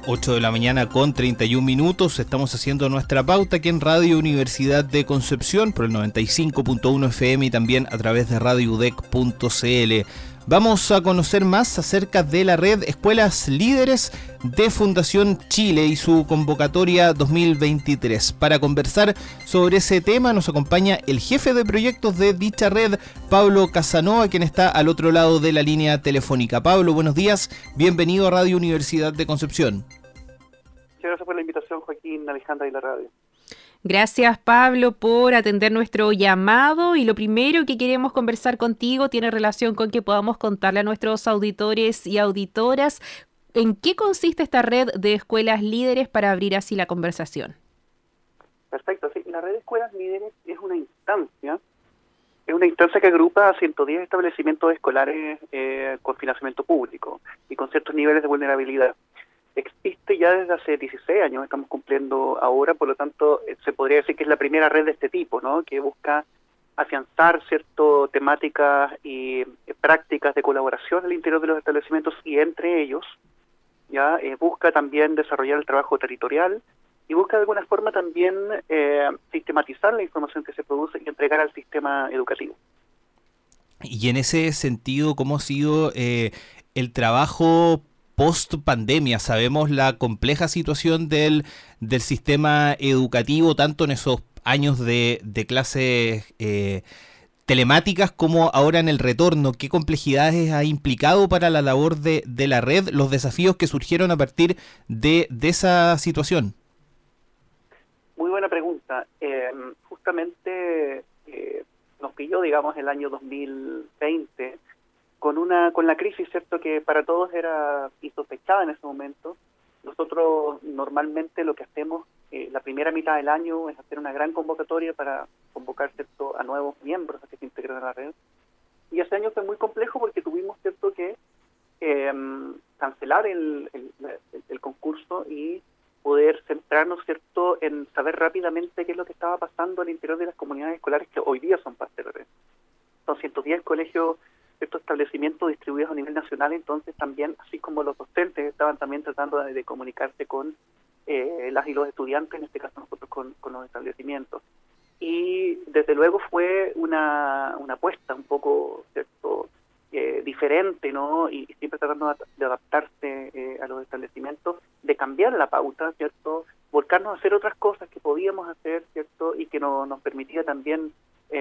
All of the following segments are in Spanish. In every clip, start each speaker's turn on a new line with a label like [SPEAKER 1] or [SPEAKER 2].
[SPEAKER 1] 8 de la mañana con 31 minutos. Estamos haciendo nuestra pauta aquí en Radio Universidad de Concepción por el 95.1 FM y también a través de radioudec.cl. Vamos a conocer más acerca de la red Escuelas Líderes de Fundación Chile y su convocatoria 2023. Para conversar sobre ese tema nos acompaña el jefe de proyectos de dicha red, Pablo Casanova, quien está al otro lado de la línea telefónica. Pablo, buenos días, bienvenido a Radio Universidad de Concepción.
[SPEAKER 2] Muchas gracias por la invitación, Joaquín, Alejandra y la radio.
[SPEAKER 3] Gracias, Pablo, por atender nuestro llamado, y lo primero que queremos conversar contigo tiene relación con que podamos contarle a nuestros auditores y auditoras en qué consiste esta red de escuelas líderes para abrir así la conversación.
[SPEAKER 2] Perfecto, sí, la red de escuelas líderes es una instancia que agrupa a 110 establecimientos escolares con financiamiento público y con ciertos niveles de vulnerabilidad. Existe ya desde hace 16 años, estamos cumpliendo ahora, por lo tanto se podría decir que es la primera red de este tipo, ¿no? Que busca afianzar ciertas temáticas y prácticas de colaboración al interior de los establecimientos, y entre ellos ya busca también desarrollar el trabajo territorial y busca de alguna forma también sistematizar la información que se produce y entregar al sistema educativo.
[SPEAKER 1] Y en ese sentido, ¿cómo ha sido el trabajo post pandemia? Sabemos la compleja situación del sistema educativo, tanto en esos años de clases telemáticas como ahora en el retorno. ¿Qué complejidades ha implicado para la labor de la red los desafíos que surgieron a partir de esa situación?
[SPEAKER 2] Muy buena pregunta. Justamente nos pilló, digamos, el año 2020 con la crisis, cierto, que para todos era insospechada en ese momento. Nosotros normalmente lo que hacemos la primera mitad del año es hacer una gran convocatoria para convocar, cierto, a nuevos miembros a que se integren a la red. Y ese año fue muy complejo porque tuvimos, cierto, que cancelar el concurso y poder centrarnos, cierto, en saber rápidamente qué es lo que estaba pasando al interior de las comunidades escolares que hoy día son parte de la red. Son 110 colegios, ciertos establecimientos distribuidos a nivel nacional, entonces también, así como los docentes estaban también tratando de comunicarse con las y los estudiantes, en este caso nosotros con los establecimientos. Y desde luego fue una apuesta un poco, cierto, diferente, ¿no? Y siempre tratando de adaptarse a los establecimientos, de cambiar la pauta, ¿cierto? Volcarnos a hacer otras cosas que podíamos hacer, ¿cierto? Y que nos permitía también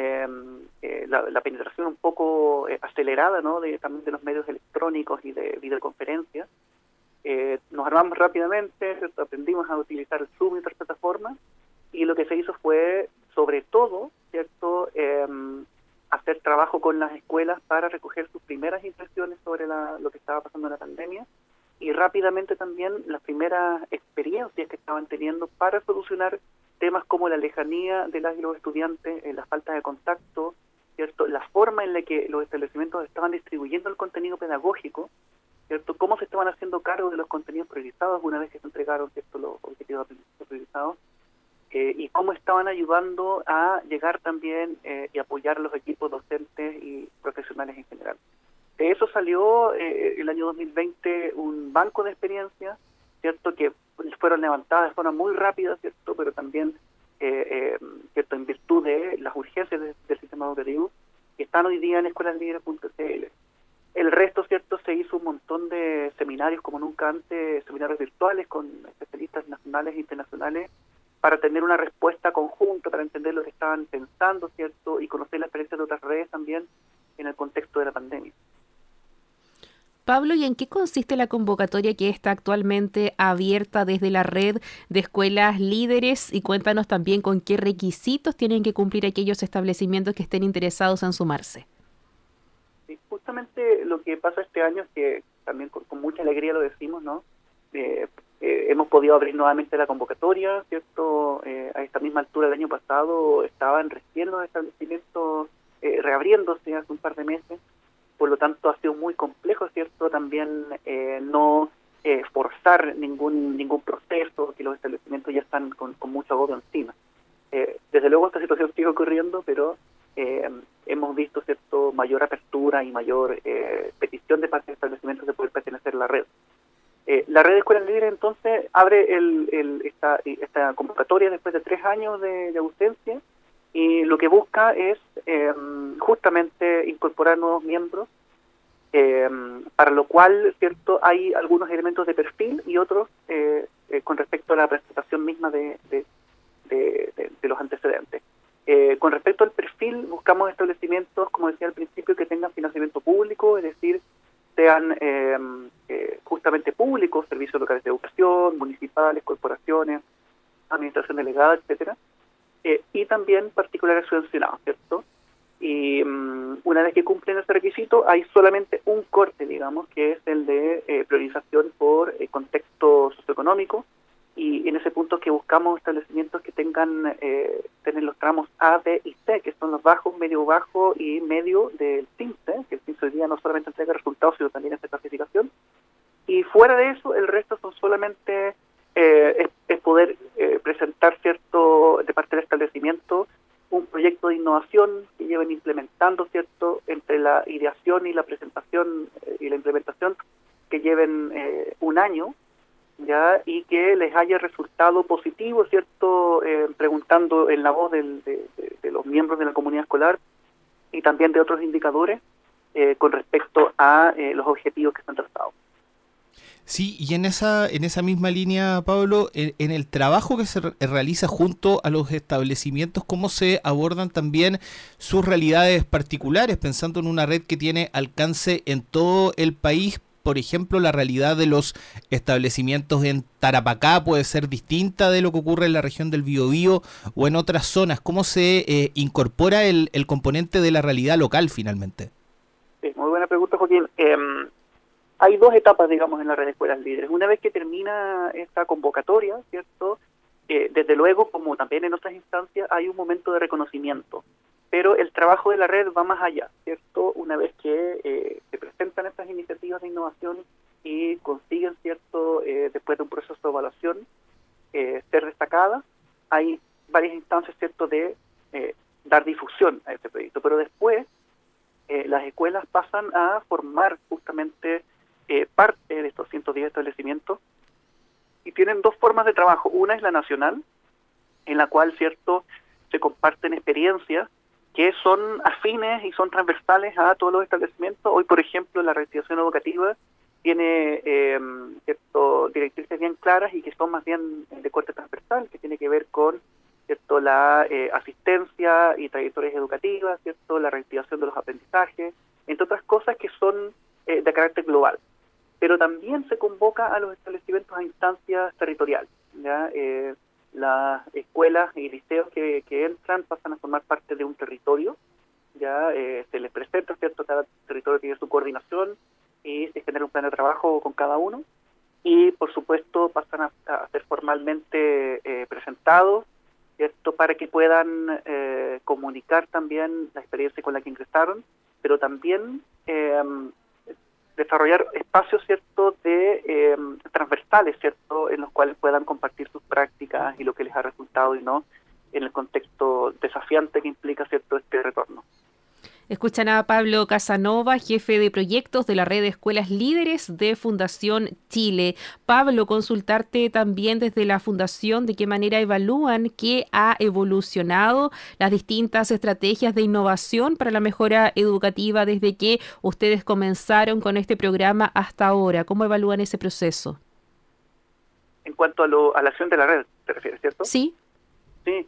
[SPEAKER 2] la penetración un poco acelerada, ¿no? También de los medios electrónicos y de videoconferencias. Nos armamos rápidamente, ¿cierto? Aprendimos a utilizar el Zoom y otras plataformas, y lo que se hizo fue, sobre todo, ¿cierto? Hacer trabajo con las escuelas para recoger sus primeras impresiones sobre lo que estaba pasando en la pandemia, y rápidamente también las primeras experiencias que estaban teniendo para solucionar temas como la lejanía de las y los estudiantes, la falta de contacto, ¿cierto? La forma en la que los establecimientos estaban distribuyendo el contenido pedagógico, ¿cierto? Cómo se estaban haciendo cargo de los contenidos priorizados una vez que se entregaron, ¿cierto?, los objetivos priorizados, y cómo estaban ayudando a llegar también y apoyar a los equipos docentes y profesionales en general. De eso salió el año 2020 un banco de experiencias, ¿cierto?, que fueron levantadas de forma muy rápida, ¿cierto?, pero también ¿cierto?, en virtud de las urgencias del sistema educativo, que están hoy día en escuelaslíderes.cl. El resto, ¿cierto?, se hizo un montón de seminarios como nunca antes, seminarios virtuales con especialistas nacionales e internacionales, para tener una respuesta conjunta, para entender lo que estaban pensando, ¿cierto?, y conocer la experiencia de otras redes también en el contexto de la pandemia.
[SPEAKER 3] Pablo, ¿y en qué consiste la convocatoria que está actualmente abierta desde la red de escuelas líderes? Y cuéntanos también con qué requisitos tienen que cumplir aquellos establecimientos que estén interesados en sumarse.
[SPEAKER 2] Sí, justamente lo que pasa este año es que también con mucha alegría lo decimos, ¿no? Hemos podido abrir nuevamente la convocatoria, ¿cierto? A esta misma altura del año pasado estaban recién los establecimientos reabriéndose hace un par de meses. Por lo tanto, ha sido muy complejo, ¿cierto? También no forzar ningún proceso, que los establecimientos ya están con mucho agobio encima. Desde luego esta situación sigue ocurriendo, pero hemos visto, ¿cierto?, mayor apertura y mayor petición de parte de establecimientos de poder pertenecer a la red. La red de escuelas líderes entonces abre esta convocatoria después de 3 años de ausencia, y lo que busca es justamente incorporar nuevos miembros, para lo cual, cierto, hay algunos elementos de perfil y otros con respecto a la presentación misma de los antecedentes. Con respecto al perfil, buscamos establecimientos, como decía al principio, que tengan financiamiento público, es decir, sean justamente públicos, servicios locales de educación, municipales, corporaciones, administración delegada, etcétera, y también particulares subvencionados, ¿cierto? Y una vez que cumplen ese requisito, hay solamente un corte, digamos, que es el de priorización por contexto socioeconómico, y en ese punto que buscamos establecimientos que tengan los tramos A, B y C, que son los bajos, medio bajo y medio del CINCE, que el CINCE hoy día no solamente entrega resultados, sino también esta clasificación. Y fuera de eso, el resto son solamente es poder presentar, cierto, de parte del establecimiento, un proyecto de innovación que lleven implementando, cierto, entre la ideación y la presentación y la implementación, que lleven un año, ya, y que les haya resultado positivo, cierto, preguntando en la voz de los miembros de la comunidad escolar y también de otros indicadores con respecto a los objetivos que se han trazado.
[SPEAKER 1] Sí, y en esa misma línea, Pablo, en el trabajo que se realiza junto a los establecimientos, ¿cómo se abordan también sus realidades particulares, pensando en una red que tiene alcance en todo el país? Por ejemplo, la realidad de los establecimientos en Tarapacá puede ser distinta de lo que ocurre en la región del Biobío o en otras zonas. ¿Cómo se incorpora el componente de la realidad local finalmente?
[SPEAKER 2] Sí, muy buena pregunta, Joaquín. Hay 2 etapas, digamos, en la red de escuelas líderes. Una vez que termina esta convocatoria, ¿cierto? Desde luego, como también en otras instancias, hay un momento de reconocimiento. Pero el trabajo de la red va más allá, ¿cierto? Una vez que se presentan estas iniciativas de innovación y consiguen, ¿cierto?, después de un proceso de evaluación, ser destacadas, hay varias instancias, ¿cierto?, de dar difusión a este proyecto. Pero después, las escuelas pasan a formar justamente parte de estos 110 establecimientos, y tienen 2 formas de trabajo. Una es la nacional, en la cual, cierto, se comparten experiencias que son afines y son transversales a todos los establecimientos. Hoy, por ejemplo, la reactivación educativa tiene directrices bien claras y que son más bien de corte transversal, que tiene que ver con, ¿cierto?, la asistencia y trayectorias educativas, ¿cierto?, la reactivación de los aprendizajes, entre otras cosas que son de carácter global. Pero también se convoca a los establecimientos a instancias territoriales, ¿ya? Las escuelas y liceos que entran pasan a formar parte de un territorio, ya se les presenta, ¿cierto?, cada territorio tiene su coordinación y se genera un plan de trabajo con cada uno, y por supuesto pasan a ser formalmente presentados, ¿cierto?, para que puedan comunicar también la experiencia con la que ingresaron, pero también desarrollar espacios, ¿cierto?, de transversales, ¿cierto?, en los cuales puedan compartir sus prácticas y lo que les ha resultado y no, en el contexto desafiante que implica, ¿cierto?, este retorno.
[SPEAKER 3] Escuchan a Pablo Casanova, jefe de proyectos de la red de escuelas líderes de Fundación Chile. Pablo, consultarte también desde la Fundación de qué manera evalúan que ha evolucionado las distintas estrategias de innovación para la mejora educativa desde que ustedes comenzaron con este programa hasta ahora. ¿Cómo evalúan ese proceso?
[SPEAKER 2] En cuanto a la acción de la red, ¿te refieres, cierto?
[SPEAKER 3] Sí.
[SPEAKER 2] Sí.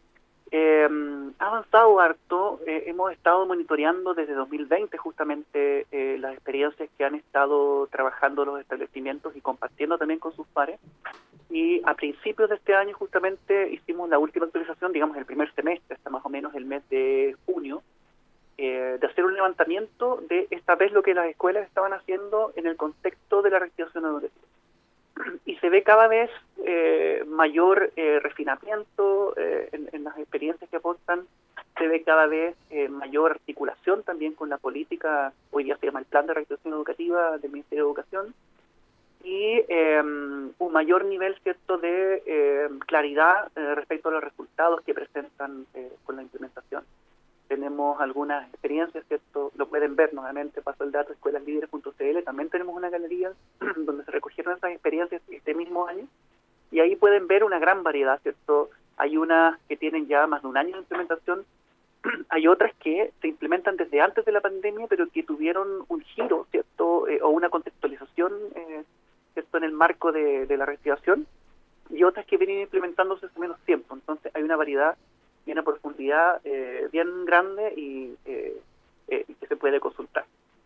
[SPEAKER 2] Ha avanzado harto. Hemos estado monitoreando desde 2020 justamente las experiencias que han estado trabajando los establecimientos y compartiendo también con sus pares, y a principios de este año justamente hicimos la última actualización, digamos el primer semestre, hasta más o menos el mes de junio, de hacer un levantamiento de esta vez lo que las escuelas estaban haciendo en el contexto de la reactivación educativa. Y se ve cada vez mayor refinamiento en las experiencias que aportan, se ve cada vez mayor articulación también con la política, hoy día se llama el Plan de Reactivación Educativa del Ministerio de Educación, y un mayor nivel, ¿cierto?, de claridad respecto a los resultados que presentan con la implementación. tenemos algunas experiencias, ¿cierto? Lo pueden ver, nuevamente paso el dato, escuelaslíderes.cl, también tenemos una galería donde se recogieron esas experiencias este mismo año, y ahí pueden ver una gran variedad, ¿cierto? Hay unas que tienen ya más de un año de implementación, hay otras que se implementan desde antes de la pandemia, pero que tuvieron un giro, ¿cierto? O una contextualización, ¿cierto? En el marco de la reactivación, y otras que vienen implementándose hace menos tiempo. Entonces hay una variedad y una profundidad bien grande y que se puede consultar.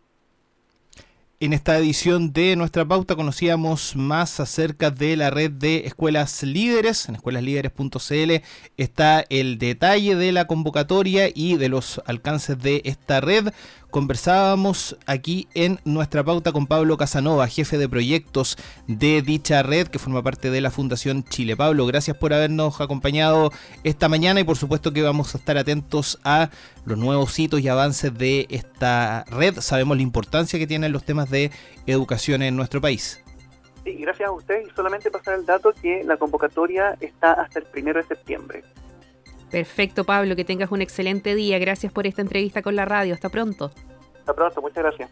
[SPEAKER 1] En esta edición de Nuestra Pauta conocíamos más acerca de la red de escuelas líderes. En escuelaslíderes.cl está el detalle de la convocatoria y de los alcances de esta red. Conversábamos aquí en Nuestra Pauta con Pablo Casanova, jefe de proyectos de dicha red que forma parte de la Fundación Chile. Pablo, gracias por habernos acompañado esta mañana y por supuesto que vamos a estar atentos a los nuevos hitos y avances de esta red. Sabemos la importancia que tienen los temas de educación en nuestro país.
[SPEAKER 2] Sí, gracias a usted. Y solamente pasar el dato que la convocatoria está hasta el 1 de septiembre.
[SPEAKER 3] Perfecto, Pablo, que tengas un excelente día. Gracias por esta entrevista con la radio. Hasta pronto.
[SPEAKER 2] Hasta pronto, muchas gracias.